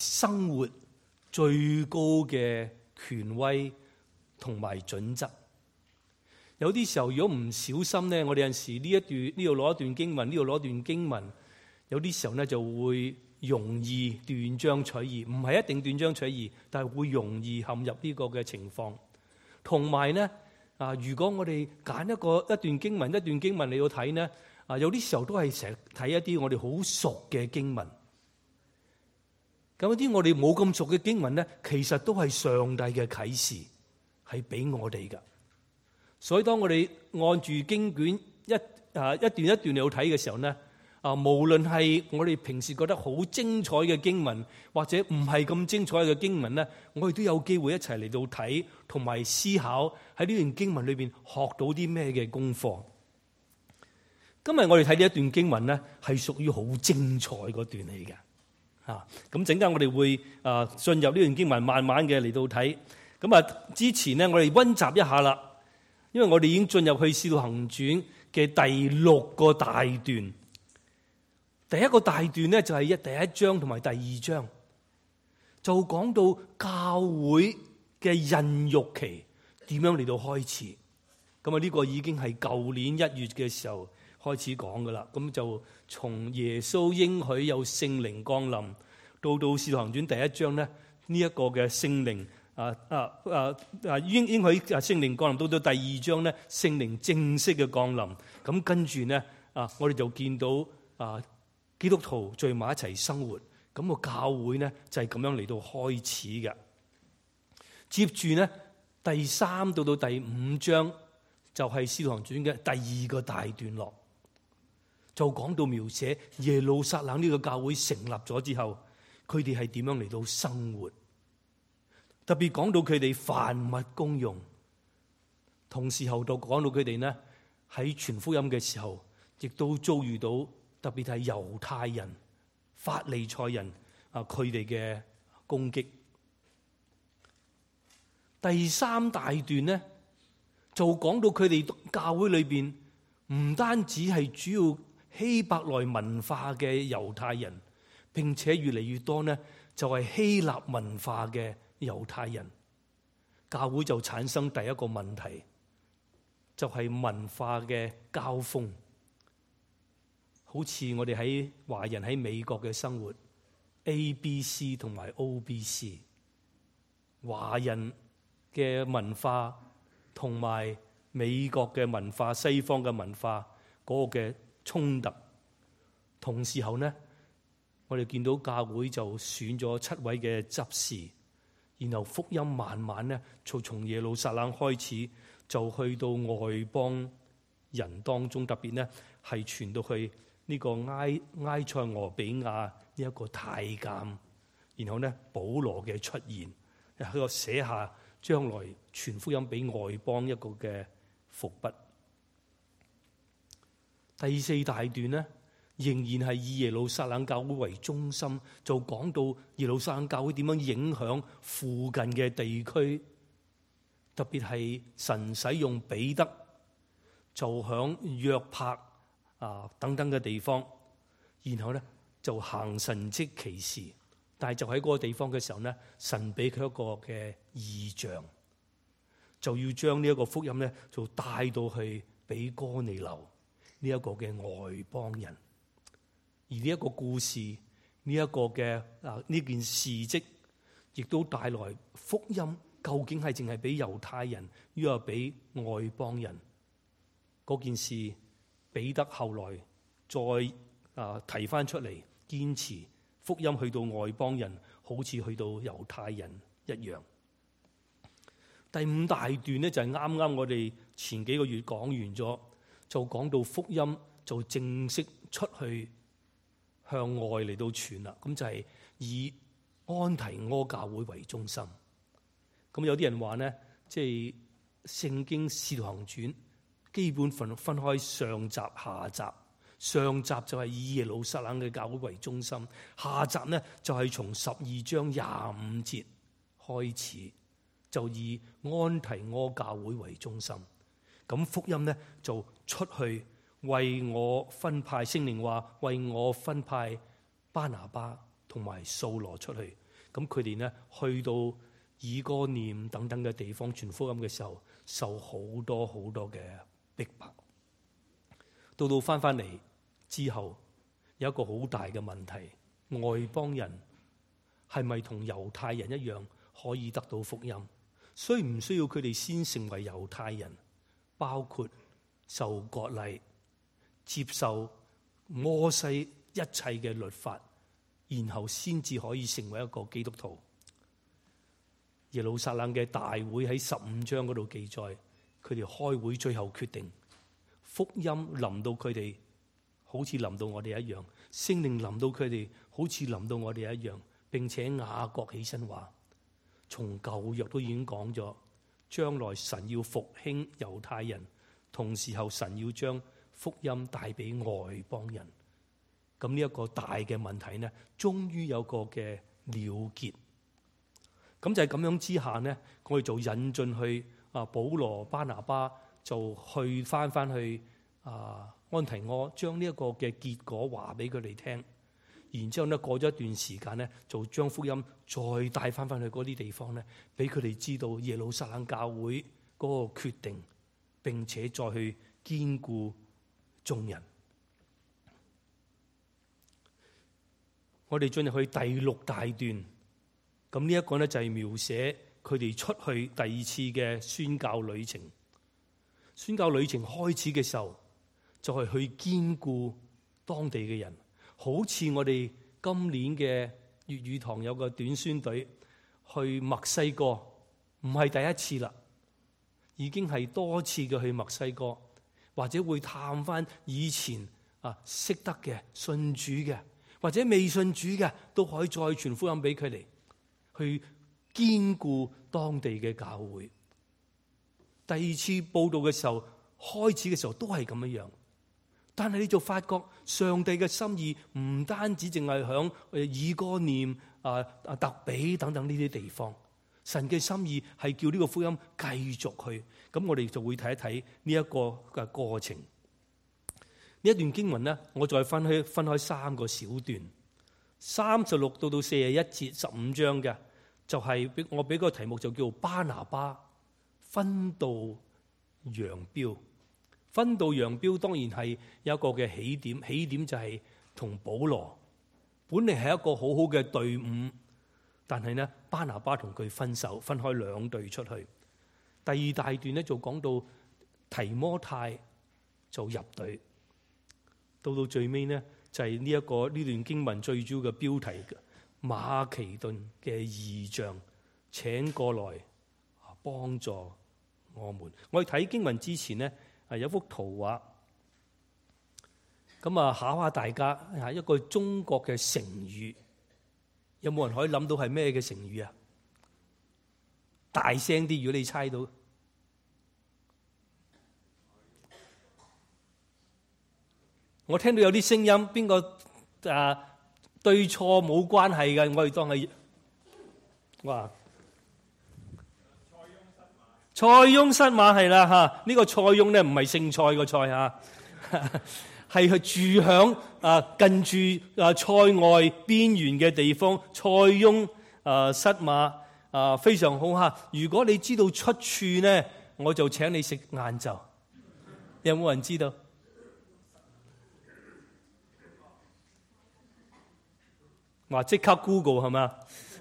生活最高嘅權威同埋準則。有啲時候如果唔小心咧，我哋有陣時呢度攞一段經文，呢度攞一段經文，有啲時候咧就會容易斷章取義，唔係一定斷章取義，但係會容易陷入呢個嘅情況。同埋咧如果我哋揀一段經文嚟到睇咧，有啲時候都係成日睇一啲我哋好熟嘅經文。咁有啲我哋冇咁熟嘅經文咧，其實都係上帝嘅啟示，係俾我哋噶。所以當我哋按住經卷一段一段嚟到睇嘅時候咧，無論係我哋平時覺得好精彩嘅經文，或者唔係咁精彩嘅經文咧，我哋都有機會一齊嚟到睇，同埋思考喺呢段經文裏邊學到啲咩嘅功課。今日我哋睇呢一段經文咧，係屬於好精彩嗰段嚟嘅。咁陣間我哋會進入呢段經文，慢慢嘅嚟到睇。咁之前咧，我哋溫習一下啦，因為我哋已經進入去《使徒行傳》嘅第6個大段。第一個大段咧就係第1章同埋第2章，就講到教會嘅孕育期點樣嚟到開始。咁呢個已經係舊年1月嘅時候開始講噶啦。咁就從耶穌應許有聖靈降臨，到《使徒行傳》第1章咧，呢一個嘅聖靈應許聖靈降臨，到第2章咧，聖靈正式嘅降臨。咁跟住咧我哋就見到基督徒聚埋一齊生活，咁個教會咧就係咁樣嚟到開始嘅。接住咧第3到第5章就係《使徒行傳》嘅第2個大段落，就講到描寫耶路撒冷呢個教會成立咗之後，佢哋係點樣嚟到生活，特別講到佢哋凡物公用，同時後度講到佢哋呢喺傳福音嘅時候，亦都遭遇到特別係猶太人、法利賽人佢哋嘅攻擊。第3大段呢，就講到佢哋教會裏邊唔單止係主要希伯來文化嘅猶太人，並且越嚟越多呢就係希臘文化嘅猶太人。教會就產生第一個問題，就係文化嘅交鋒。好似我哋喺華人喺美國嘅生活 ABC 同埋 OBC， 華人嘅文化同埋美國嘅文化、西方嘅文化嗰個嘅衝突。同時候呢，我哋見到教會就選咗7位嘅執事，然後福音慢慢呢就從耶路撒冷開始，就去到外邦人當中，特別呢係傳到去呢個埃塞俄比亞呢一個太監，然後呢保羅嘅出現，喺度寫下將來傳福音俾外邦一個嘅伏筆。第4大段呢，仍然係以耶路撒冷教會為中心，就講到耶路撒冷教會點樣影響附近嘅地區，特別係神使用彼得，就響約帕等等嘅地方，然後咧就行神蹟奇事，但係就喺嗰個地方嘅時候咧，神俾佢一個嘅異象，就要將呢一個福音咧就帶到去俾哥尼流呢一個嘅外邦人。而呢一個故事，呢一個嘅呢件事蹟，亦都帶來福音究竟係淨係俾猶太人，抑或俾外邦人？嗰件事，彼得後來再提翻出嚟，堅持福音去到外邦人，好似去到猶太人一樣。第5大段呢，就係啱啱我哋前幾個月講完咗，就講到福音就正式出去向外嚟到傳啦。咁就係以安提阿教會為中心。咁有啲人話呢，即係聖經使徒行傳基本分開上集下集，上集就係以耶路撒冷嘅教會為中心，下集呢就係從12章25節開始，就以安提阿教會為中心。咁福音呢就出去，為我分派，聖靈話為我分派巴拿巴同埋掃羅出去， 咁佢哋呢去到以哥念等等嘅地方傳福音嘅時候，受好多好多嘅逼迫。到翻嚟之後，有一個好大嘅問題，外邦人係咪同猶太人一樣可以得到福音？需唔需要佢哋先成為猶太人，包括受割禮、接受摩西一切嘅律法，然後先至可以成為一個基督徒？耶路撒冷嘅大會喺15章嗰度記載，佢哋開會最後決定，福音臨到佢哋，好似臨到我哋一樣；聖靈臨到佢哋，好似臨到我哋一樣。並且雅各起身話，從舊約都已經講咗，將來神要復興猶太人，同時候神要將福音帶俾外邦人。咁呢一個大嘅問題呢，終於有個嘅了結。咁就係咁樣之下呢，我哋就引進去保羅巴拿巴就去翻去安提阿，將呢一個嘅結果話俾佢哋聽。然之後呢，過咗一段時間呢，就將福音再帶翻去嗰啲地方呢，俾佢哋知道耶路撒冷教會嗰個決定，並且再去堅固眾人。我哋進入去第6大段，咁呢一個呢，就係描寫佢哋出去第2次嘅宣教旅程。宣教旅程開始嘅時候，就係去堅固當地嘅人。好似我哋今年嘅粵語堂有個短宣隊去墨西哥，唔係第一次啦，已經係多次嘅去墨西哥，或者會探翻以前識得嘅信主嘅，或者未信主嘅，都可以再傳福音俾佢哋，去堅固當地嘅教會。第2次佈道嘅時候，開始嘅時候都係咁樣。但係你就發覺上帝嘅心意唔單止淨係響以哥念、特比等等呢啲地方，神嘅心意係叫呢個福音繼續去。咁我哋就會睇一睇呢一個嘅過程。呢一段經文呢，我再分開3個小段，36到41節15章嘅，就係我俾個題目就叫巴拿巴分道揚鑣。分道揚鑣當然係有一個嘅起點，起點就係同保羅本嚟係一個好好嘅隊伍，但係呢，巴拿巴同佢分手，分開2隊出去。第2大段呢，就講到提摩太就入隊，到最尾呢，就係呢段經文最主要嘅標題，馬其頓嘅異象請過來幫助我們。我哋睇經文之前呢，有幅圖畫，咁考下大家，一個中國嘅成語，有冇人可以諗到係咩嘅成語啊？大聲啲，如果你猜到，我聽到有啲聲音，邊個對錯冇關係嘅，我哋當係哇。塞翁失馬係啦嚇，呢個塞翁咧唔係姓蔡個蔡嚇，係住響近住塞外邊緣嘅地方。塞翁失馬非常好嚇。如果你知道出處呢，我就請你食晏晝。有冇人知道？話即刻 Google 係嘛？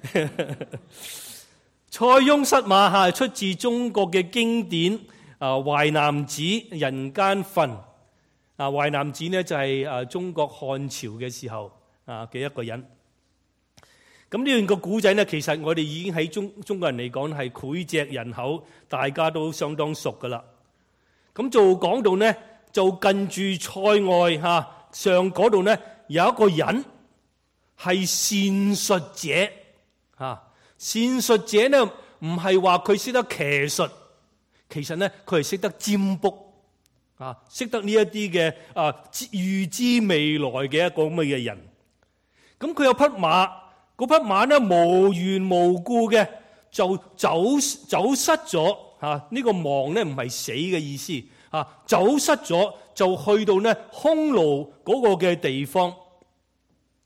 塞翁失馬係出自中國嘅經典《淮南子·人間訓》。淮南子呢就係中國漢朝嘅時候嘅一個人。咁呢段個古仔呢，其實我哋已經喺中國人嚟講係膾炙人口，大家都相當熟噶啦。咁就講到呢，就近住塞外上嗰度呢，有一個人係善術者善術者呢，唔係話佢識得騎術，其實呢，佢係識得占卜識得呢一啲嘅預知未來嘅一個咁嘅人。咁佢有匹馬，嗰匹馬呢，無緣無故嘅就走失咗呢個亡呢，唔係死嘅意思走失咗就去到呢匈奴嗰個嘅地方。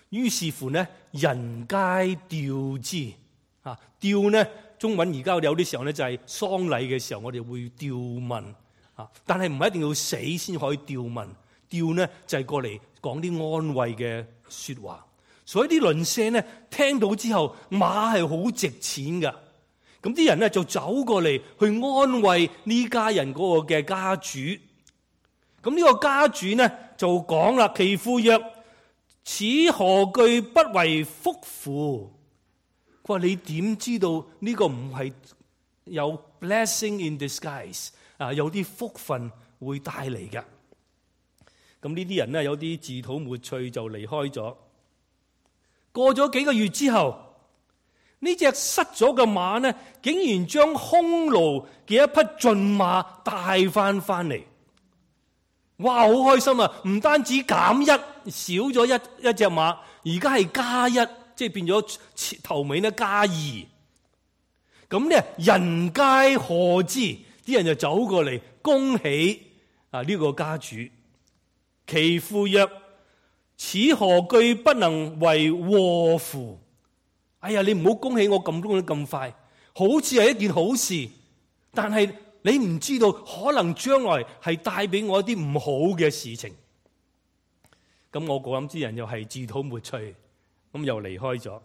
於是乎呢，人皆弔之。弔呢，中文而家有啲時候呢，就係喪禮嘅時候，我哋會弔問。但係唔係一定要死先可以弔問。弔呢就係過嚟講啲安慰嘅說話。所以啲鄰舍呢聽到之後，馬係好值錢噶。咁啲人呢就走過嚟去安慰呢家人嗰個嘅家主。咁呢個家主呢就講啦，其父曰：此何懼不為福乎？佢話你點知道呢個唔係有 blessing in disguise 有啲福分會帶嚟嘅？咁呢啲人呢有啲自討沒趣就離開咗。過咗幾個月之後，呢隻失咗嘅馬呢，竟然將匈奴嘅一匹駿馬帶翻嚟。哇，好開心啊！唔單止減一，少咗一隻馬，而家係加一，即係變咗頭尾呢加二。咁呢，人皆賀之，啲人就走過嚟恭喜呢個家主。其父曰：此何懼不能為禍乎？哎呀，你唔好恭喜我咁快，好似係一件好事，但係你唔知道可能將來係帶俾我一啲唔好嘅事情。咁我嗰啲人又係自討沒趣，咁又離開咗。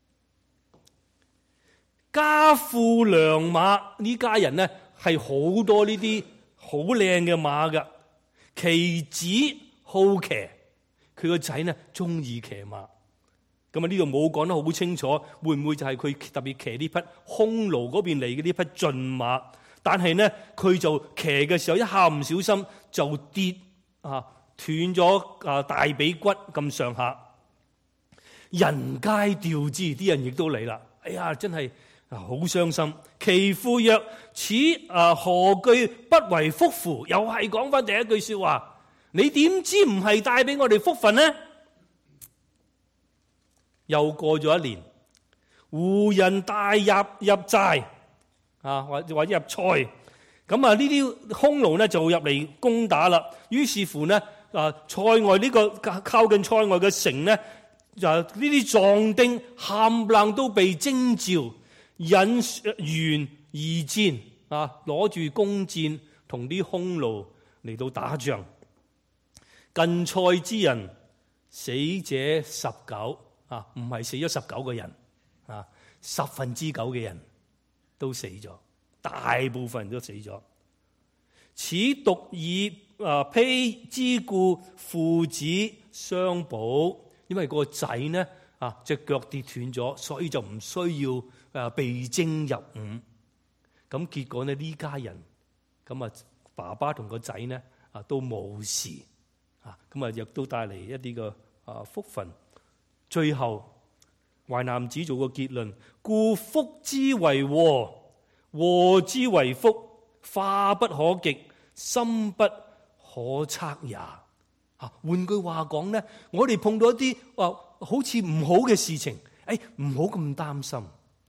家富良馬，呢家人呢係好多呢啲好靚嘅馬噶，其子好騎。佢個仔呢中意騎馬，咁呢度冇講得好清楚，會唔會就係佢特別騎呢匹匈奴嗰邊嚟嘅呢匹駿馬？但係呢，佢就騎嘅時候一下唔小心就跌斷咗大髀骨咁上下，人皆弔之，啲人亦都嚟啦。哎呀，真係好傷心。其父曰：此何懼不為福乎？又係講翻第一句說話。你點知唔係帶俾我哋福分呢？又過咗一年，胡人大入寨或者入塞，咁呢啲匈奴呢就入嚟攻打啦。於是乎呢，塞外呢個靠近塞外嘅城呢，就呢啲壯丁冚唪唥都被徵召，引援而戰攞住弓箭同啲匈奴嚟到打仗。近塞之人死者19，唔係死咗19個人，9/10嘅人都死咗，大部分人都死咗。此獨以披之故，父子相保。因為個仔呢隻腳跌斷咗，所以就唔需要被徵入伍。咁結果呢，呢家人爸爸同個仔呢都冇事。咁亦都帶嚟一啲嘅福分。最後淮南子做個結論：故福之為禍，禍之為福，化不可極，深不可測也。換句話講呢，我哋碰到一啲好似唔好嘅事情，唔好咁擔心。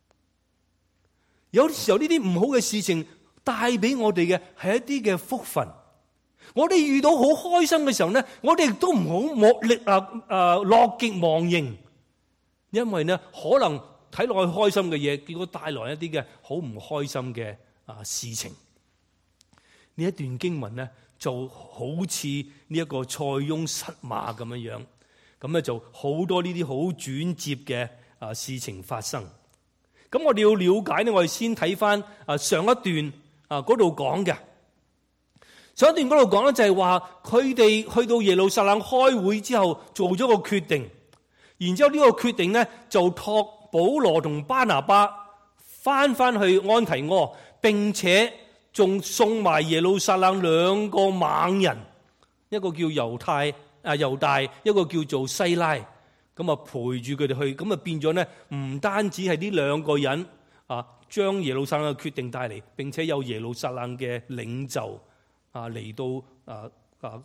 有時候呢啲唔好嘅事情帶俾我哋嘅係一啲嘅福分。我哋遇到好開心嘅時候呢，我哋亦都唔好樂極忘形，因為呢可能睇落去開心嘅嘢，結果帶來一啲嘅好唔開心嘅事情。呢一段經文呢就好似呢一個塞翁失馬咁樣樣，咁咧就好多呢啲好轉折嘅事情發生。咁我哋要了解呢，我哋先睇翻上一段嗰度講嘅。上一段嗰度講咧，就係話佢哋去到耶路撒冷開會之後做咗個決定，然之後呢個決定呢，就託保羅同巴拿巴翻去安提阿，並且仲送埋耶路撒冷2個猛人，一個叫猶大，一個叫做西拉，咁陪住佢哋去，咁變咗呢，唔單止係呢2個人將耶路撒冷嘅決定帶嚟，並且有耶路撒冷嘅領袖嚟到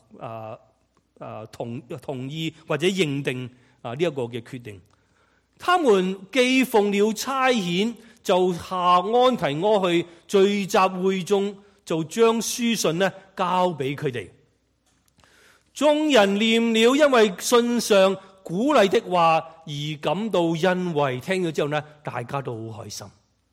同意或者認定呢一個嘅決定。他們既奉了差遣，就下安提阿去聚集會眾，就將書信呢交俾佢哋。眾人念了，因為信上鼓勵的話而感到欣慰。聽咗之後呢，大家都好開心。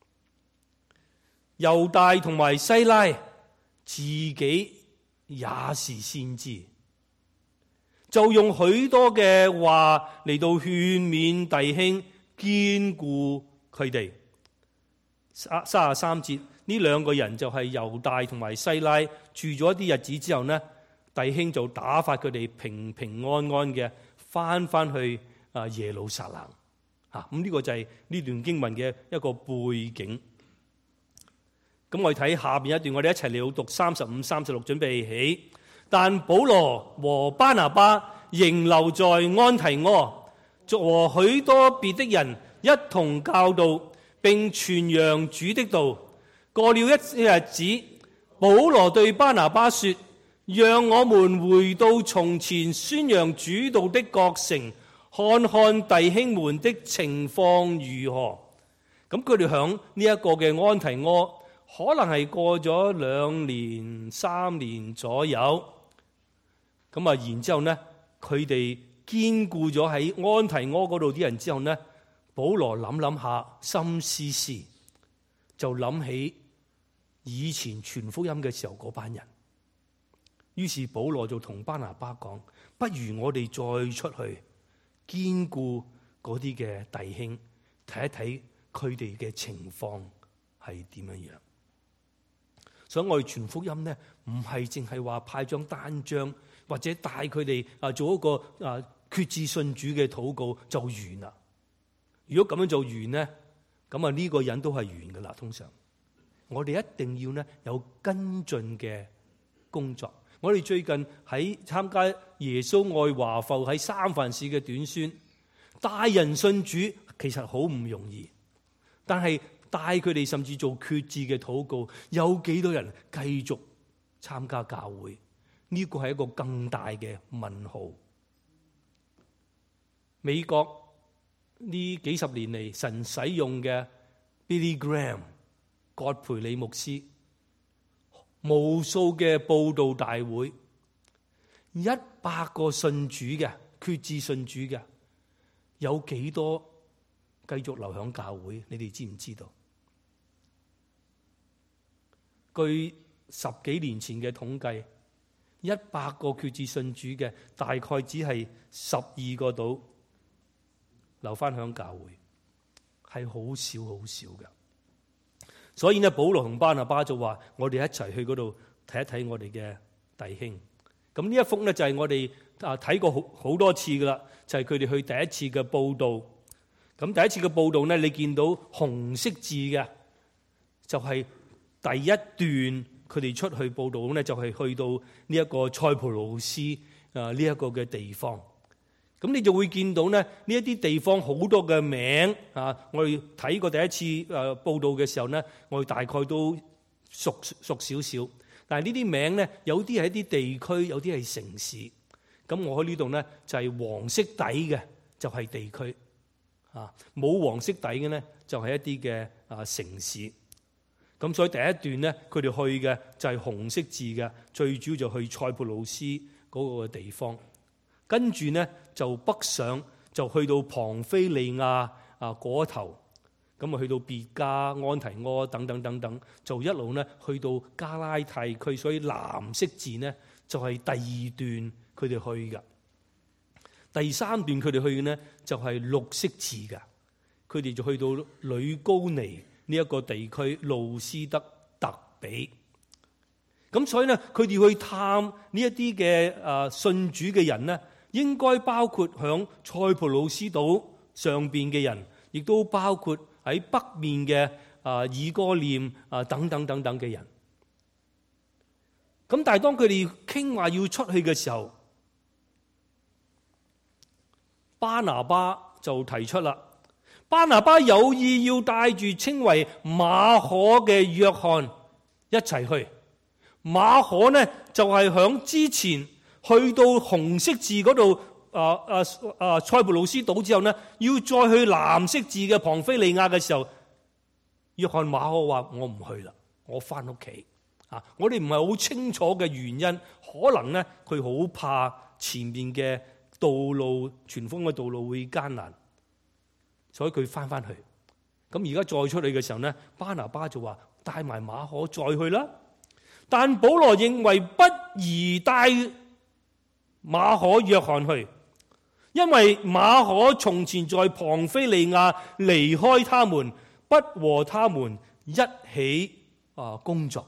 猶大同埋西拉自己也是先知，就用許多嘅話嚟到勸勉弟兄，堅固佢哋。33節，呢兩個人就係猶大同埋西拉，住咗一啲日子之後呢，弟兄就打發佢哋平平安安嘅翻去耶路撒冷。咁呢個就係呢段經文嘅一個背景。咁我哋睇下邊一段，我哋一齊嚟讀35、36，準備起。但保羅和巴拿巴仍留在安提阿，和許多別的人一同教導並傳揚主的道。過了一些日子，保羅對巴拿巴說：讓我們回到從前宣揚主道的各城，看看弟兄們的情況如何。咁佢哋響呢一個嘅安提阿，可能係過咗2年、3年左右。咁啊，然之後呢，佢哋堅固咗喺安提阿嗰度啲人之後呢，保羅諗下，心思思，就諗起以前傳福音嘅時候嗰班人。於是保羅就同巴拿巴講：不如我哋再出去堅固嗰啲嘅弟兄，睇一睇佢哋嘅情況係點樣樣。所以我哋傳福音呢，唔係淨係話派張單張，或者帶佢哋做一個決志信主嘅禱告就完啦。如果咁樣就完呢，咁呢個人都係完噶啦。通常我哋一定要呢有跟進嘅工作。我哋最近喺參加耶穌愛華埠喺三藩市嘅短宣，帶人信主其實好唔容易，但係帶佢哋甚至做決志嘅禱告，有幾多人繼續參加教會？呢個係一個更大嘅問號。美國呢幾十年嚟神使用嘅 Billy Graham 葛培理牧師，無數嘅佈道大會，100個信主嘅決志信主嘅，有幾多繼續留響教會？你哋知唔知道？據10幾年前嘅統計，100個決志信主嘅，大概只係12個到留翻響教會，係好少好少嘅。所以呢，保羅同巴拿巴就話：我哋一齊去嗰度睇一睇我哋嘅弟兄。咁呢一幅呢，就係我哋睇過好多次噶啦，就係佢哋去第一次嘅佈道。咁第一次嘅佈道呢，你見到紅色字嘅，就係第一段佢哋出去佈道呢，就係去到呢一個塞浦路斯呢一個嘅地方。咁你就會見到呢一啲地方好多嘅名啊！我哋睇過第一次報道嘅時候呢，我哋大概都熟少少。但係呢啲名呢，有啲係一啲地區，有啲係城市。咁我喺呢度呢，就係黃色底嘅就係地區啊，冇黃色底嘅呢，就係一啲嘅城市。咁所以第一段呢，佢哋去嘅就係紅色字嘅，最主要就去塞浦路斯嗰個地方。跟住呢，就北上，就去到龐菲利亞嗰頭，咁去到別加、安提阿等等等等，就一路呢去到加拉太區。所以藍色字呢，就係第二段佢哋去嘅。第三段佢哋去嘅呢，就係綠色字嘅，佢哋就去到呂高尼呢一個地區，路斯德特比。咁所以呢，佢哋去探呢一啲嘅信主嘅人呢，應該包括響塞浦路斯島上邊嘅人，亦都包括喺北面嘅以哥念等等等等嘅人。咁但係當佢哋傾話要出去嘅時候，巴拿巴就提出啦。巴拿巴有意要帶住稱為馬可嘅約翰一齊去。馬可呢就係響之前去到紅色字嗰度塞浦路斯島之後呢，要再去藍色字嘅龐菲利亞嘅時候，約翰馬可話：我唔去啦，我翻屋企。我哋唔係好清楚嘅原因，可能呢佢好怕前面嘅道路傳福音嘅道路會艱難，所以佢翻去。咁而家再出去嘅時候呢，巴拿巴就話帶埋馬可再去啦。但保羅認為不宜帶馬可約翰去，因為馬可從前在龐菲利亞離開他們，不和他們一起工作。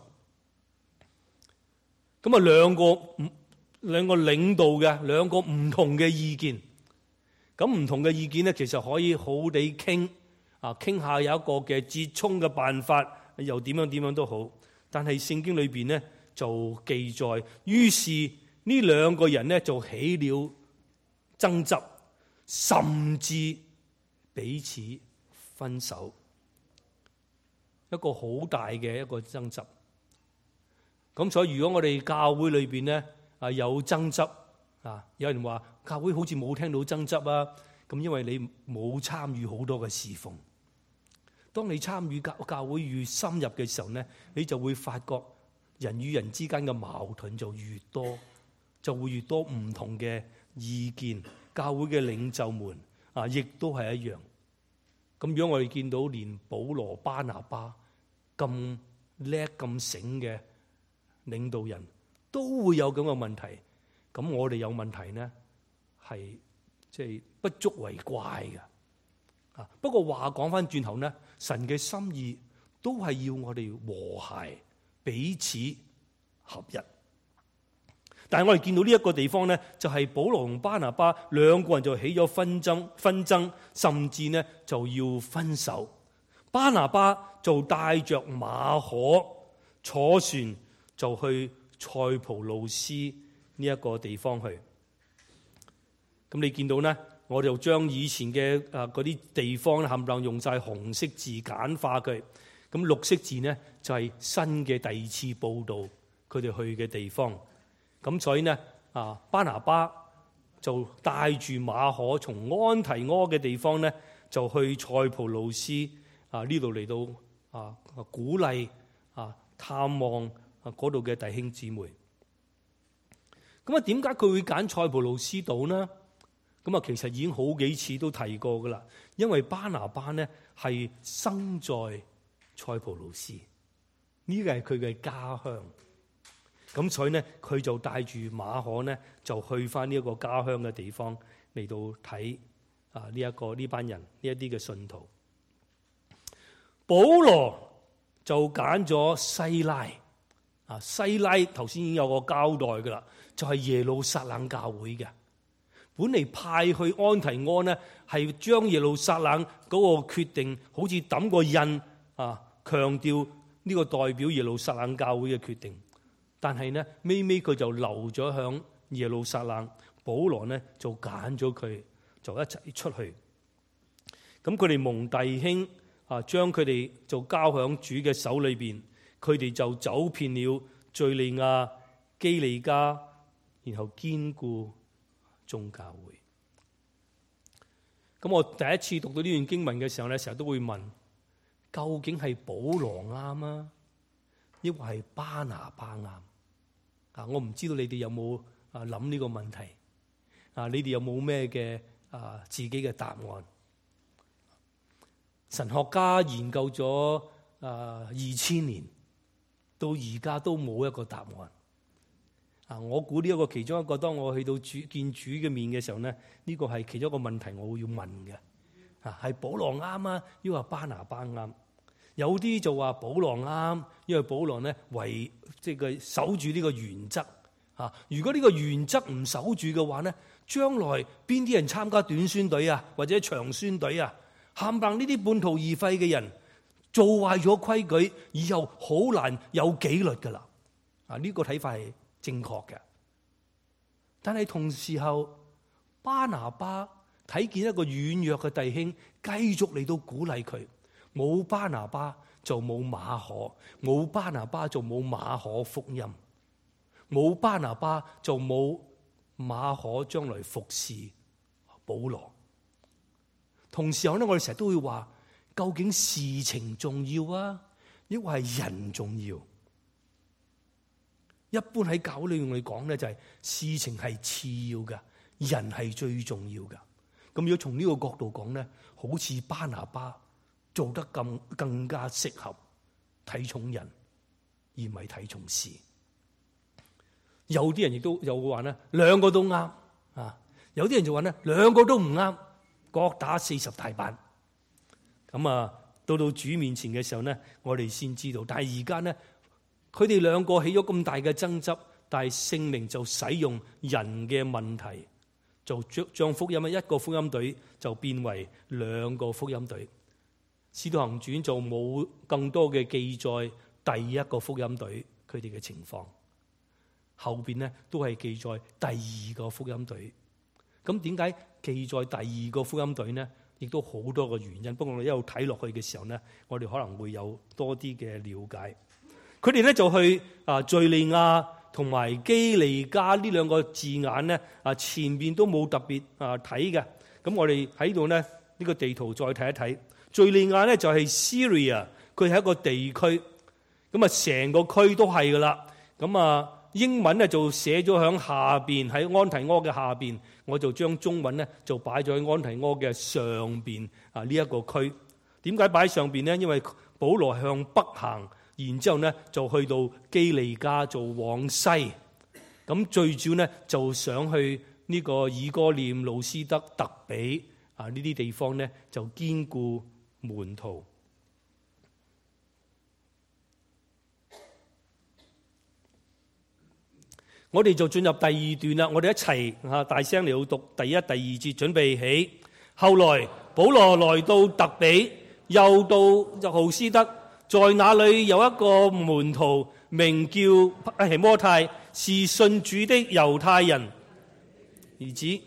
咁啊，兩個領導嘅兩個唔同嘅意見。咁唔同嘅意見呢，其實可以好地傾下有一個嘅折衷嘅辦法，又點樣都好。但係聖經裏邊呢就記載，於是呢兩個人呢就起了爭執，甚至彼此分手，一個好大嘅一個爭執。咁所以如果我哋教會裏邊呢有爭執有人話教會好似冇聽到爭執啊，咁因為你冇參與好多嘅侍奉。當你參與教會越深入嘅時候呢，你就會發覺人與人之間嘅矛盾就越多，就會越多唔同嘅意見。教會嘅領袖們亦都係一樣。咁如果我哋見到連保羅巴拿巴咁叻咁醒嘅領導人都會有咁嘅問題，咁我哋有問題呢，係即係不足為怪嘅。不過話講翻轉頭呢，神嘅心意都係要我哋和諧，彼此合一。但係我哋見到呢一個地方呢，就係保羅同巴拿巴兩個人就起咗紛爭，甚至呢就要分手。巴拿巴就帶着馬可坐船就去塞浦路斯呢一個地方去。咁你見到呢，我就將以前嘅嗰啲地方冚唪唥用晒紅色字簡化佢，咁綠色字呢就係新嘅第二次報道佢哋去嘅地方。咁所以呢巴拿巴就帶住馬可從安提阿嘅地方呢，就去塞浦路斯呢度嚟到鼓勵探望嗰度嘅弟兄姊妹。咁點解佢會揀塞浦路斯島呢？咁其實已經好幾次都提過噶啦，因為巴拿巴呢係生在塞浦路斯，呢個係佢嘅家鄉。咁所以呢，佢就帶住馬可呢，就去翻呢一個家鄉嘅地方嚟到睇呢班人，呢一啲嘅信徒。保羅就揀咗西拉，西拉頭先已經有個交代噶啦，就係耶路撒冷教會嘅。本嚟派去安提阿呢，係將耶路撒冷嗰個決定好似抌個印強調呢個代表耶路撒冷教會嘅決定。但係呢，尾佢就留咗響耶路撒冷，保羅呢就揀咗佢，就一齊出去。咁佢哋蒙弟兄將佢哋就交響主嘅手裏邊，佢哋就走遍了敘利亞、基利家，然後堅固眾教會。咁我第一次讀到呢段經文嘅時候咧，成日都會問，究竟係保羅啱啊，抑或係巴拿巴啱？我唔知道你哋有冇諗呢個問題？你哋有冇咩嘅自己嘅答案？神學家研究咗2000年，到而家都冇一個答案。我估呢一個其中一個，當我去到見主嘅面嘅時候呢，呢個係其中一個問題我要問嘅。係保羅啱啊，抑或巴拿巴啱？有啲就話保羅啱，因為保羅呢即係佢守住呢個原則。如果呢個原則唔守住嘅話呢，將來邊啲人參加短宣隊啊，或者長宣隊啊，冚唪唥呢啲半途而廢嘅人，做壞咗規矩，以後好難有紀律噶啦。呢個睇法係正確嘅。但係同時候，巴拿巴睇見一個軟弱嘅弟兄，繼續嚟到鼓勵佢。冇巴拿巴就冇馬可，冇巴拿巴就冇馬可福音，冇巴拿巴就冇馬可將來服侍保羅。同時候呢，我哋成日都會話，究竟事情重要啊，抑或係人重要？一般喺教會裏面我哋講呢，就係事情係次要嘅， 人係最重要噶。咁如果從呢個角度講咧，好似巴拿巴做得更加適合睇重人，而唔係睇重事。有啲人亦都有話咧，兩個都啱啊。有啲人就話咧，兩個都唔啱，各打40大板。咁啊，到主面前嘅時候咧，我哋先知道。但係而家咧，佢哋兩個起咗咁大嘅爭執，但係聖靈就使用人嘅問題，就將福音一個福音隊就變為兩個福音隊。使徒行傳就冇更多嘅記載第一個福音隊佢哋嘅情況，後邊咧都係記載第二個福音隊。咁點解記載第二個福音隊呢？亦都好多個原因。不過我哋一路睇落去嘅時候呢，我哋可能會有多啲嘅了解。佢哋咧就去敘利亞同埋基利家呢兩個字眼咧，前邊都冇特別睇嘅。咁我哋喺度呢，呢個地圖再睇一睇。敘利亞咧就係 Syria， 佢係一個地區。咁啊，成個區都係噶啦。咁啊，英文咧就寫咗響下邊，喺安提阿嘅下邊。我就將中文咧就擺咗喺安提阿嘅上邊呢一個區。點解擺喺上邊呢？因為保羅向北行，然之後咧就去到基利家做往西。咁最主要咧就想去呢個以哥念、路斯德、特比呢啲地方咧就堅固門徒。我哋就進入第二段啦，我哋一齊大聲嚟讀第一、第二節，準備起。後來保羅來到特比，又到浩斯德，在那裏有一個門徒名叫提摩太，是信主的猶太人兒子，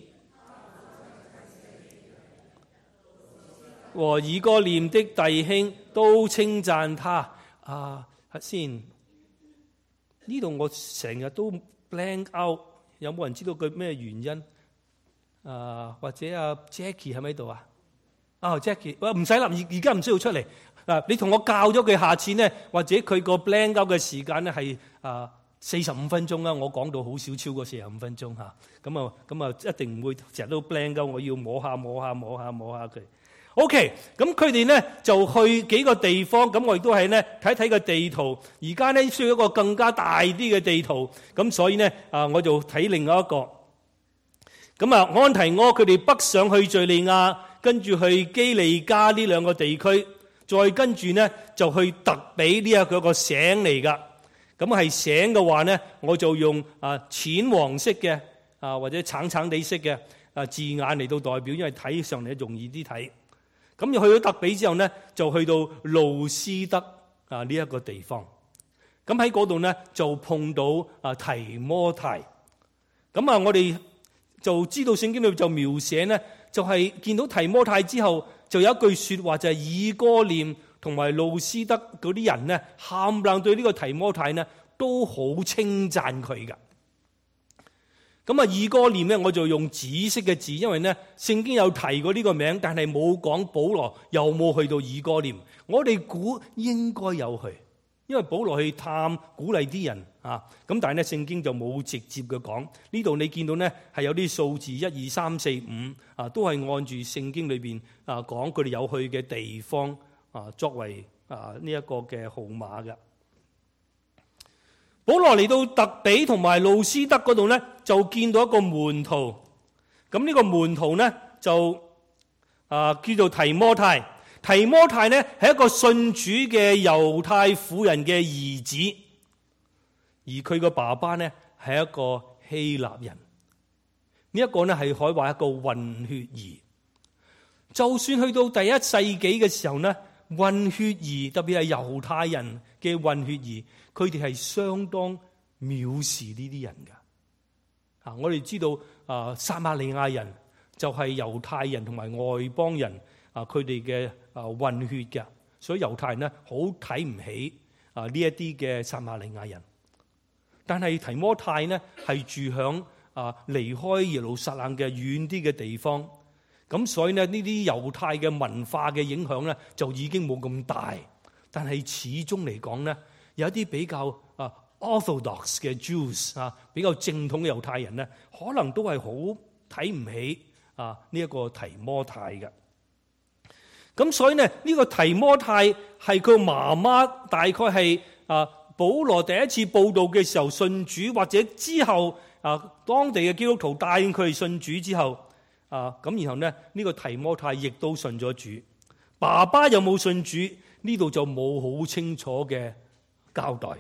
和以哥念的弟兄都稱讚他。先呢度我成日都blank out， 有冇人知道佢咩原因？或者Jackie 喺咪度啊？Jackie， 唔使啦，而家唔需要出嚟。你同我教咗佢，下次呢，或者佢個 blank out 嘅時間呢係45分鐘啦。我講到好少超過45分鐘嚇。咁啊一定唔會成日都 blank out， 我要摸下佢。OK， 咁佢哋呢就去幾個地方，咁我亦都係呢睇睇個地圖。而家呢需要一個更加大啲嘅地圖，咁所以呢我就睇另外一個。咁安提阿佢哋北上去敘利亞，跟住去基利家呢兩個地區，再跟住呢就去特比呢一個省嚟噶。咁係省嘅話呢，我就用淺黃色嘅或者橙橙地色嘅字眼嚟到代表，因為睇上嚟容易啲睇。咁又去到特比之後呢，就去到路斯德呢一個地方。咁喺嗰度呢，就碰到提摩太。咁我哋就知道聖經裏就描寫呢，就係見到提摩太之後，就有一句說話，就係以哥念同埋路斯德嗰啲人呢，冚唪唥對呢個提摩太呢都好稱讚佢噶。咁以哥念咧，我就用紫色嘅字，因為咧聖經有提過呢個名，但係冇講保羅有冇去到以哥念。我哋估應該有去，因為保羅去探鼓勵啲人咁但係咧聖經就冇直接嘅講。呢度你見到咧係有啲數字1、2、3、4、5都係按住聖經裏邊講佢哋有去嘅地方作為呢一個嘅號碼嘅。保羅嚟到特比同埋路斯德嗰度咧，就見到一個門徒。咁呢個門徒咧就叫做提摩太。提摩太咧係一個信主嘅猶太婦人嘅兒子，而佢個爸爸咧係一個希臘人。呢一個咧係可以話一個混血兒。就算去到第一世紀嘅時候咧，混血兒特別係猶太人嘅混血兒，佢哋係相當藐視呢啲人噶。我哋知道撒瑪利亞人就係猶太人同埋外邦人佢哋嘅混血嘅，所以猶太人咧好睇唔起呢一啲嘅撒瑪利亞人。但係提摩太呢係住響離開耶路撒冷嘅遠啲嘅地方，咁所以呢啲猶太嘅文化嘅影響咧就已經冇咁大。但係始終嚟講咧，有一啲比較Orthodox 嘅 Jews 比較正統嘅猶太人咧，可能都係好睇唔起呢一個提摩太嘅。咁所以呢，呢個提摩太係佢媽媽，大概係保羅第一次佈道嘅時候信主，或者之後當地嘅基督徒帶領佢信主之後咁然後呢，呢個提摩太亦都信咗主。爸爸有冇信主？呢度就冇好清楚嘅交代。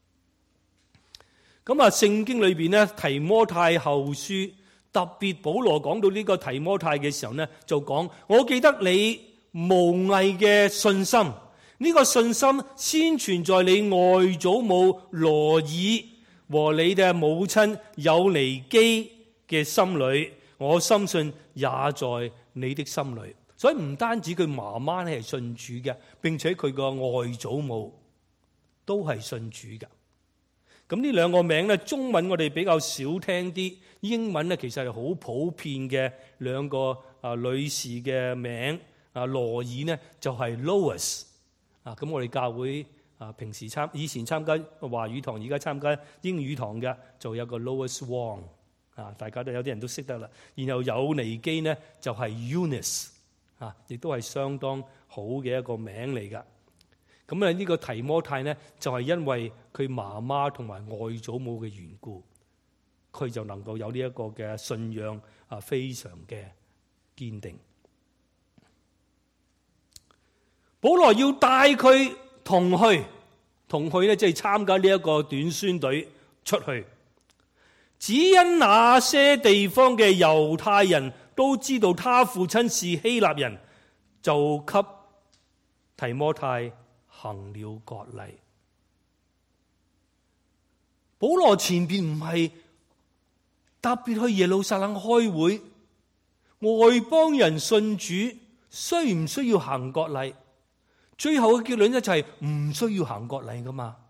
咁聖經裏邊呢，提摩太後書特別保羅講到呢個提摩太嘅時候呢，就講：我記得你無偽嘅信心，呢個信心先存在你外祖母羅爾和你嘅母親友尼基嘅心裏，我深信也在你的心裏。所以唔單止佢媽媽係信主嘅，並且佢個外祖母都係信主嘅。咁呢兩個名咧，中文我哋比較少聽啲，英文咧其實係好普遍嘅兩個女士嘅名。羅爾呢就係 Lois 咁我哋教會平時以前參加華語堂，而家參加英語堂嘅就有個 Lois Wong 大家都有啲人都識得啦。然後友尼基呢就係 Eunice 亦都係相當好嘅一個名嚟噶。咁呢個提摩太呢就係因為佢媽媽同埋外祖母嘅緣故，佢就能夠有呢一個嘅信仰非常嘅堅定。保羅要帶佢同去呢，即係參加呢一個短宣隊出去。只因那些地方嘅猶太人都知道他父親是希臘人，就給提摩太行了割禮。保羅前邊唔係特別去耶路撒冷開會，外邦人信主需唔需要行割禮？最後嘅結論咧就係唔需要行割禮噶嘛。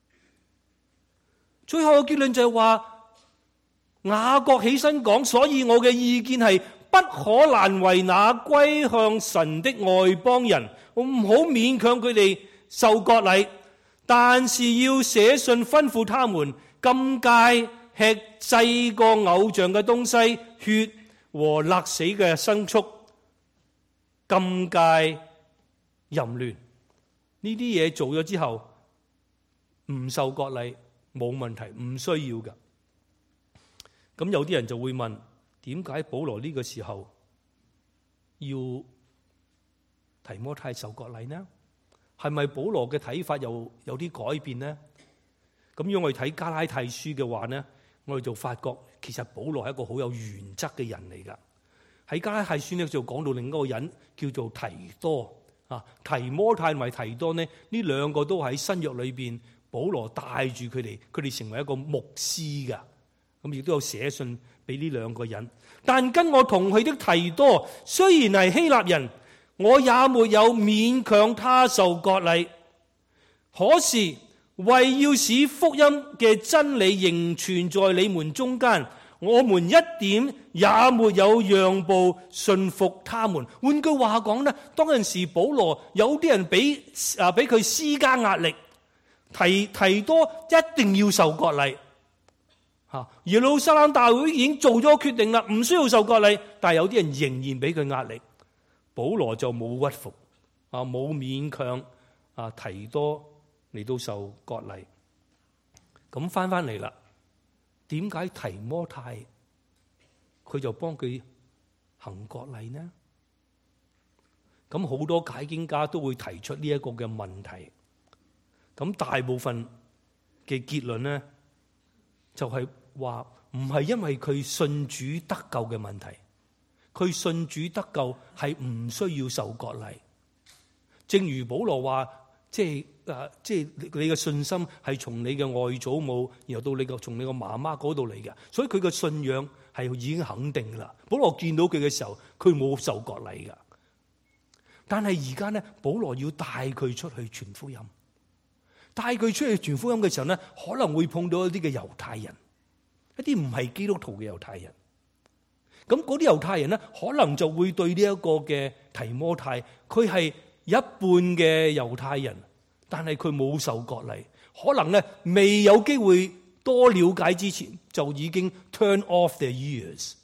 最後嘅結論就係話雅各起身講，所以我嘅意見係不可難為那歸向神的外邦人，我唔好勉強佢哋受割禮，但是要寫信吩咐他們禁戒吃祭過偶像嘅東西、血和勒死嘅牲畜，禁戒淫亂。呢啲嘢做咗之後唔受割禮冇問題，唔需要㗎。咁有啲人就會問，點解保羅呢個時候要提摩太受割禮呢？係咪保羅嘅睇法又有啲改變呢？咁如果我哋睇加拉太書嘅話呢，我哋就發覺其實保羅係一個好有原則嘅人嚟㗎。喺加拉太書呢，就講到另一個人叫做提多。提摩太同埋提多呢兩個都喺新約裏邊，保羅帶住佢哋成為一個牧師噶。咁亦都有寫信俾呢兩個人。但跟我同去的提多雖然係希臘人，我也沒有勉強他受割禮。可是為要使福音嘅真理仍存在你們中間，我們一點也沒有讓步順服他們。換句話講呢，當陣時保羅有啲人俾佢施加壓力，提多一定要受割禮。耶路撒冷大會已經做咗決定啦，唔需要受割禮，但係有啲人仍然俾佢壓力，保羅就冇屈服，冇勉強提多嚟到受割禮。咁翻嚟啦。點解提摩太佢就幫佢行割禮呢？咁好多解經家都會提出呢一個嘅問題。咁大部分嘅結論呢，就係話唔係因為佢信主得救嘅問題，佢信主得救係唔需要受割禮。正如保羅話，即係你嘅信心係從你嘅外祖母，然後到從你嘅媽媽嗰度嚟嘅，所以佢嘅信仰係已經肯定啦。保羅見到佢嘅時候，佢冇受割禮噶。但係而家呢，保羅要帶佢出去傳福音，帶佢出去傳福音嘅時候呢，可能會碰到一啲嘅猶太人，一啲唔係基督徒嘅猶太人。咁嗰啲猶太人呢，可能就會對呢一個嘅提摩太，佢係一半嘅猶太人，但係佢冇受割禮，可能咧未有機會多了解之前，就已經 turn off their ears，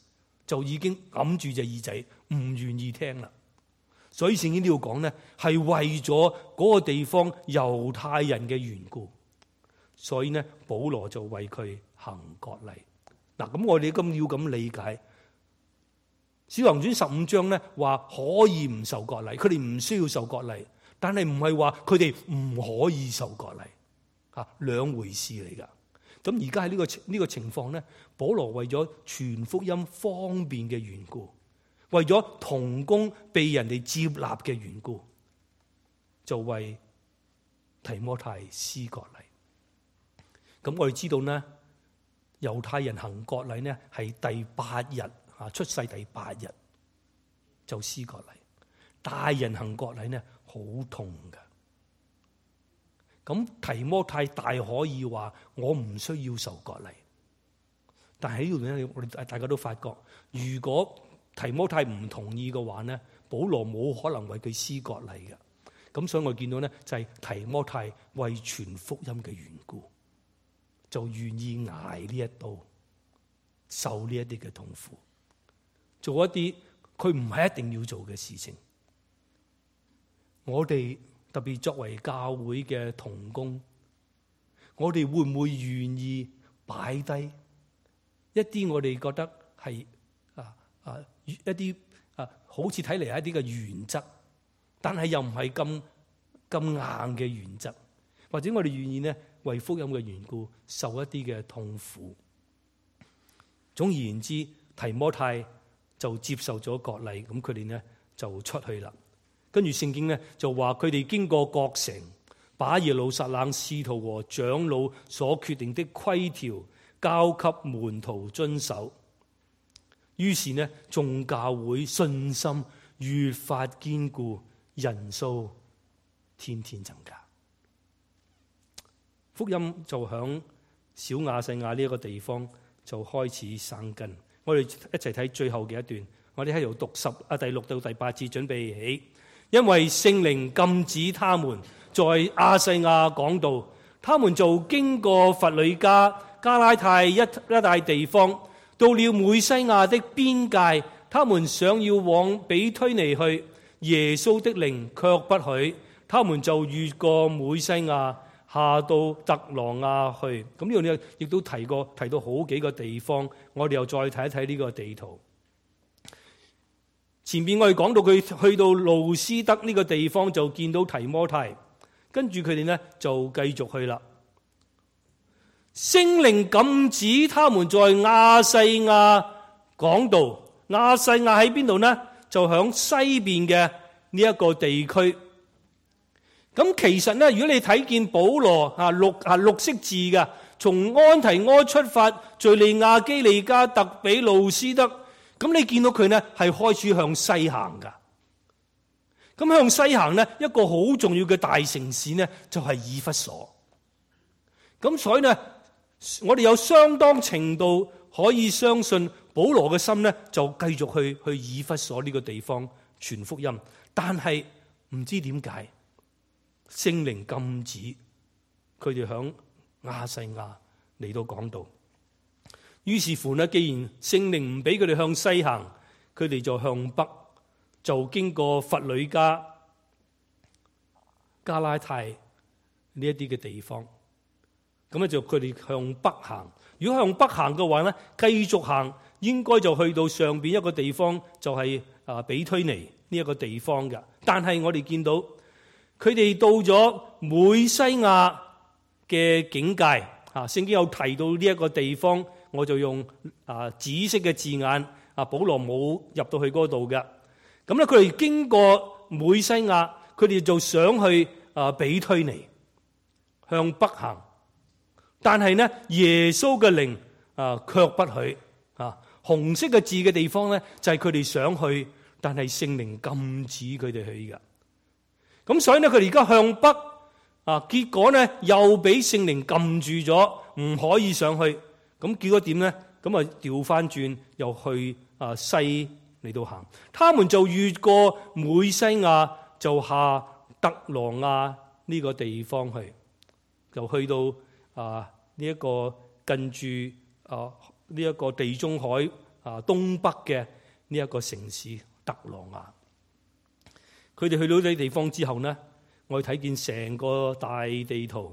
就已經揞住隻耳仔，唔願意聽啦。所以聖經呢度講呢，係為咗嗰個地方猶太人嘅緣故，所以呢，保羅就為佢行割禮。嗱，咁我哋咁要咁理解，使徒行傳15章呢話可以唔受割禮，佢哋唔需要受割禮，但係唔係話佢哋唔可以受割禮，吓，兩回事嚟噶。咁而家喺呢個情況呢，保羅為咗傳福音方便嘅緣故，為咗同工被人哋接納嘅緣故，就為提摩太施割禮。咁我哋知道呢，猶太人行割禮呢係第8日，出世第8日就施割禮。大人行割禮呢好痛噶。咁提摩太大可以話我唔需要受割禮，但係呢度咧，我哋大家都發覺，如果提摩太唔同意嘅話呢，保羅冇可能為佢施割禮嘅。咁所以我見到呢，就係提摩太為傳福音嘅緣故，就願意挨呢一刀，受呢一啲嘅痛苦，做一啲佢唔係一定要做嘅事情。我哋特別作為教會嘅同工，我哋會唔會願意擺低一啲我哋覺得係一啲好似睇嚟係一啲嘅原則，但係又唔係咁硬嘅原則，或者我哋願意呢為福音嘅緣故受一啲嘅痛苦。總而言之，提摩太就接受咗割禮，咁佢哋呢就出去啦。跟住聖經呢就話佢哋經過各城，把耶路撒冷使徒和長老所決定的規條交給門徒遵守。於是呢，眾教會信心越發堅固，人數天天增加。福音就響小亞細亞呢一個地方就開始生根。我哋一齊睇最後嘅一段，我哋喺度讀第6到第8節，準備起。因為聖靈禁止他們在亞細亞講道，他們就經過弗呂家、加拉太一帶地方，到了美西亞的邊界，他們想要往比推尼去，耶穌的靈卻不許，他們就越過美西亞，下到特羅亞去。咁呢度亦都提到好幾個地方，我哋又再睇一睇呢個地圖。前面我哋講到佢去到路斯德呢個地方，就見到提摩太，跟住佢哋呢就繼續去啦。聖靈禁止他們在亞細亞講道。亞細亞喺邊度呢？就響西邊嘅呢一個地區。咁其實呢，如果你睇見保羅綠色字嘅，從安提阿出發，敘利亞基利家特比路斯德。咁你見到佢呢係開始向西行噶。咁向西行呢，一個好重要嘅大城市呢就係以弗所。咁所以呢，我哋有相當程度可以相信保羅嘅心呢就繼續去以弗所呢個地方傳福音。但係唔知點解聖靈禁止佢哋響亞細亞嚟到講道。於是乎呢，既然聖靈唔俾佢哋向西行，佢哋就向北，就經過弗呂家、加拉太呢一啲嘅地方。咁咧就佢哋向北行。如果向北行嘅話呢，繼續行應該就去到上邊一個地方，就係比推尼呢一個地方嘅。但係我哋見到佢哋到咗美西亞嘅境界，聖經有提到呢一個地方。我就用紫色嘅字眼，保羅冇入到去嗰度嘅。咁咧，佢哋經過美西亞，佢哋就想去比推尼向北行，但係呢，耶穌嘅靈卻不許。紅色嘅字嘅地方呢，就係佢哋想去，但係聖靈禁止佢哋去嘅。咁所以呢，佢哋而家向北，結果呢又俾聖靈禁住咗，唔可以上去。咁結果點呢？咁啊調翻轉又去西嚟到行，他們就越過美西亞，就下特羅亞呢個地方去，就去到呢一個近住呢一個地中海東北嘅呢一個城市特羅亞。佢哋去到呢啲地方之後呢，我哋睇見成個大地圖。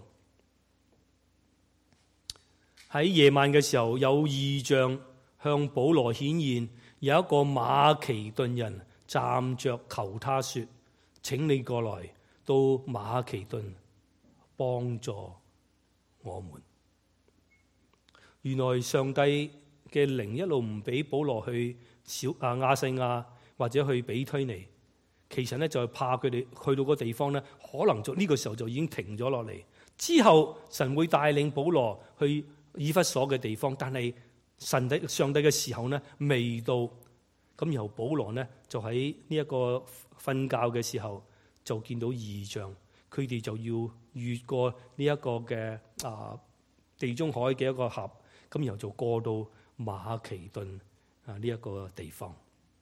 喺夜晚嘅時候，有異象向保羅顯現，有一個馬其頓人站着求他說：請你過來到馬其頓幫助我們。原來上帝嘅靈一路唔俾保羅去亞細亞或者去比推尼，其實咧就係怕佢哋去到個地方咧，可能就呢個時候就已經停咗落嚟。之後神會帶領保羅去以弗所嘅地方，但係上帝嘅時候呢未到，咁然後保羅呢就喺呢一個瞓覺嘅時候就見到異象，佢哋就要越過呢一個嘅地中海嘅一個峽，咁然後就過到馬其頓呢一個地方。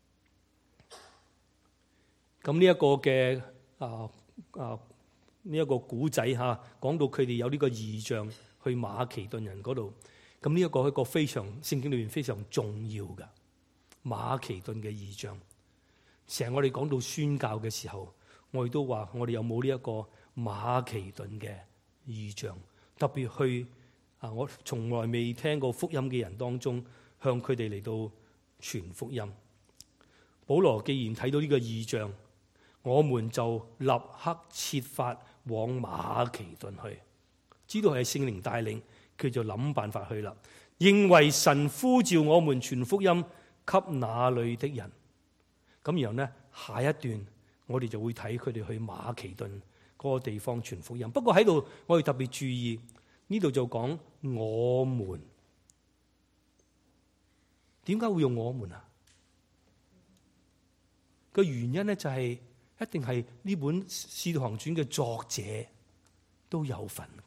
咁呢一個嘅呢一個古仔嚇，講到佢哋有呢個異象去馬其頓人嗰度，咁呢一個係一個非常聖經裏面非常重要嘅馬其頓嘅異象。成日我哋講到宣教嘅時候，我哋都話我哋有冇呢一個馬其頓嘅異象，特別去我從來未聽過福音嘅人當中向佢哋嚟到傳福音。保羅既然睇到呢個異象，我們就立刻設法往馬其頓去，知道係聖靈帶領，佢就諗辦法去啦。認為神呼召我們傳福音給那裏的人。咁然後呢，下一段我哋就會睇佢哋去馬其頓嗰個地方傳福音。不過喺度我哋特別注意，呢度就講我們，點解會用我們啊？個原因呢，就係一定係呢本《使徒行傳》嘅作者都有份嘅。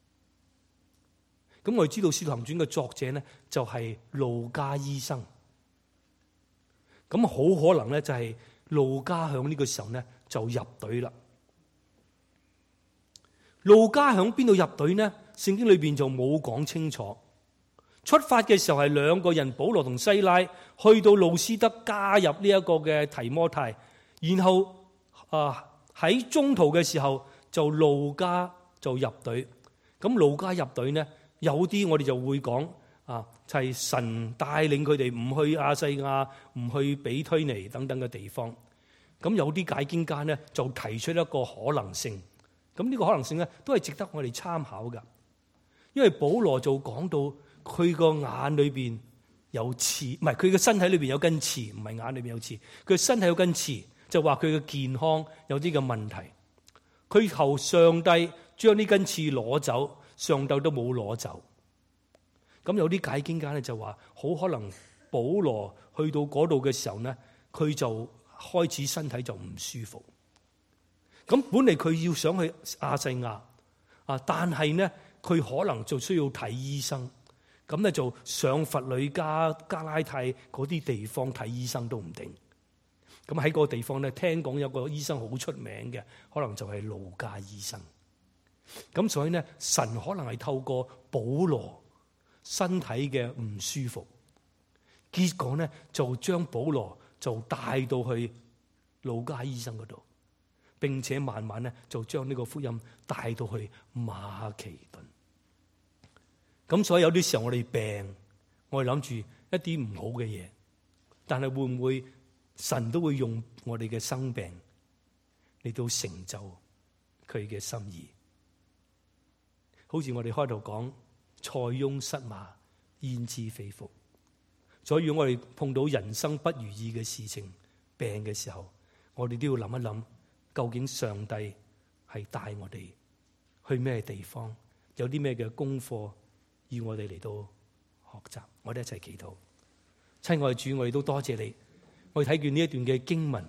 咁我哋知道《使徒行傳》嘅作者呢，就係路加醫生。咁好可能呢，就係路加響呢個時候呢就入隊啦。路加響邊度入隊呢？聖經裏邊就冇講清楚。出發嘅時候係兩個人，保羅同西拉，去到路斯德加入呢一個嘅提摩太，然後喺中途嘅時候就路加就入隊。咁路加入隊呢，有啲我哋就會講就係神帶領佢哋唔去亞細亞，唔去比推尼等等嘅地方。咁有啲解經家呢就提出一個可能性。咁呢個可能性呢都係值得我哋參考噶。因為保羅就講到佢個眼裏邊有刺，唔係佢嘅身體裏邊有根刺，唔係眼裏邊有刺，佢嘅身體有根刺，就話佢嘅健康有啲嘅問題。佢求上帝將呢根刺攞走，上帝都冇攞走。咁有啲解經家咧就話，好可能保羅去到嗰度嘅時候呢，佢就開始身體就唔舒服。咁本嚟佢要想去亞細亞但係呢，佢可能就需要睇醫生。咁咧就上弗呂家、加拉太嗰啲地方睇醫生都唔定。咁喺嗰個地方咧，聽講有個醫生好出名嘅，可能就係路加醫生。咁所以呢，神可能係透過保羅身體嘅唔舒服，結果呢就將保羅就帶到去路加醫生嗰度，並且慢慢呢就將呢個福音帶到去馬其頓。咁所以有啲時候我哋病，我哋諗住一啲唔好嘅嘢，但係會唔會神都會用我哋嘅生病嚟到成就佢嘅心意？好似我哋開頭講，塞翁失馬，焉知非福。所以如果我哋碰到人生不如意嘅事情，病嘅時候，我哋都要諗一諗，究竟上帝係帶我哋去咩地方，有啲咩嘅功課要我哋嚟到學習。我哋一齊祈禱。親愛的主，我哋都多謝你。我哋睇見呢一段嘅經文，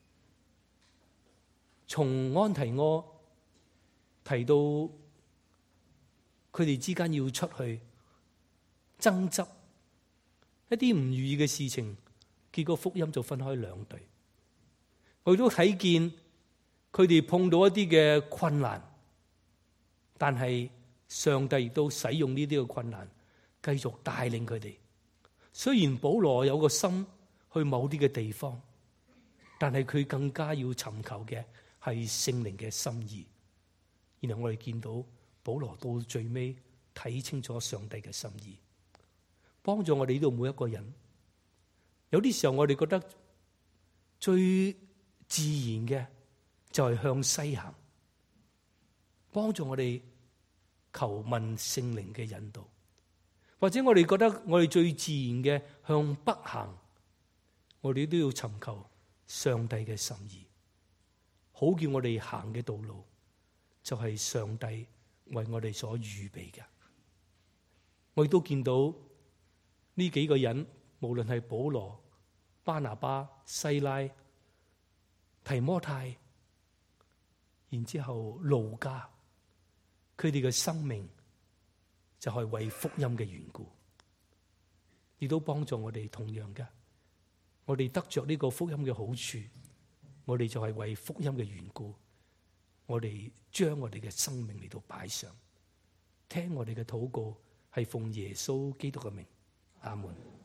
從安提阿提到佢哋之間要出去爭執一啲唔如意嘅事情，結果福音就分開兩隊。我哋都睇見佢哋碰到一啲嘅困難，但係上帝亦都使用呢啲嘅困難，繼續帶領佢哋。 雖然保羅有個心去某啲嘅地方，但係佢更加要尋求嘅係聖靈嘅心意。然後我哋見到保羅到最尾睇清楚上帝嘅心意，幫助我哋呢度每一個人。有啲時候我哋覺得最自然嘅就係向西行，幫助我哋求問聖靈嘅引導。或者我哋覺得我哋最自然嘅向北行，我哋都要尋求上帝嘅心意，好叫我哋行嘅道路就係上帝為我哋所預備嘅。我亦都見到呢幾個人，無論係保羅、巴拿巴、西拉、提摩太，然之後路加，佢哋嘅生命就係為福音嘅緣故，亦都幫助我哋同樣嘅。我哋得着呢個福音嘅好處，我哋就係為福音嘅緣故，我哋將我哋嘅生命嚟到擺上，聽我哋嘅禱告係奉耶穌基督嘅名，阿門。